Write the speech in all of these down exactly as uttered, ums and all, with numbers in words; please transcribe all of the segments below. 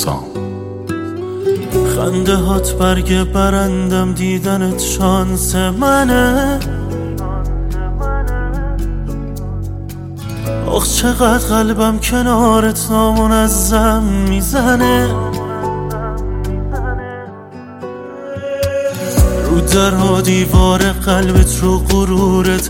سام. خنده هات برگ برندم، دیدنت شانس منه. آخ چقدر قلبم کنارت نامنظم میزنه. رو در و دیوار قلبت رو غرورت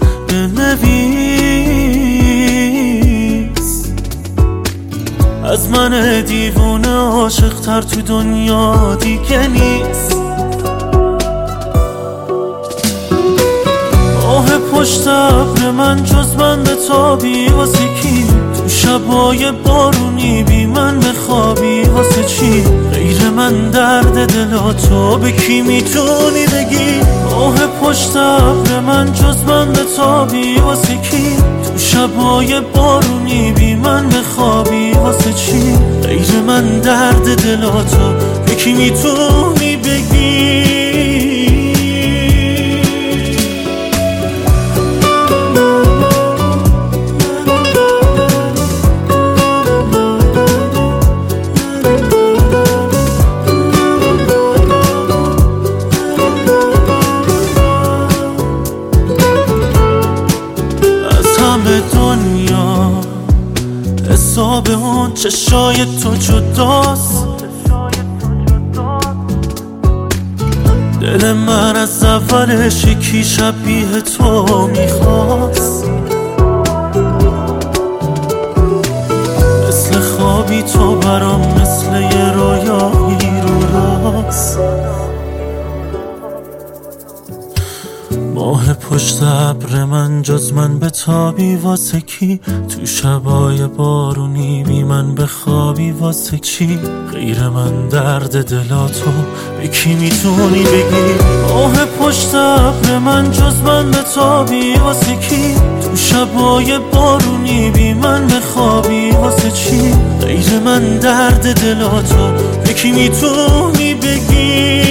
بنویس. از من دیوونه عاشق تر تو دنیا دیگه نیست. آه پشت ابر من جز من به تابی واسه کی؟ تو شبای بارونی بی من بخوابی واسه چی؟ غیر من درد دلاتو به کی میتونی بگی؟ آه پشت ابر من جز من به تابی واسه کی؟ تو شبای بارونی بی من بخوابی واسه چی؟ غیر من درد دلاتو به کی میتونی بگی؟ دنیا حساب اون چشای تو جداست. دل من از اولش یکی شبیه تو میخواست. مثل خوابی تو برام، مثل یه رویایی رو راست. ماه پشت ابر من جز من به تابی واسه کی؟ تو شبای بارونی بی من بخوابی واسه چی؟ غیر من درد دلاتو به کی میتونی بگی؟ ماه پشت ابر من جز من به تابی واسه کی؟ تو شبای بارونی بی من بخوابی واسه چی؟ غیر من درد دلاتو به کی میتونی بگی؟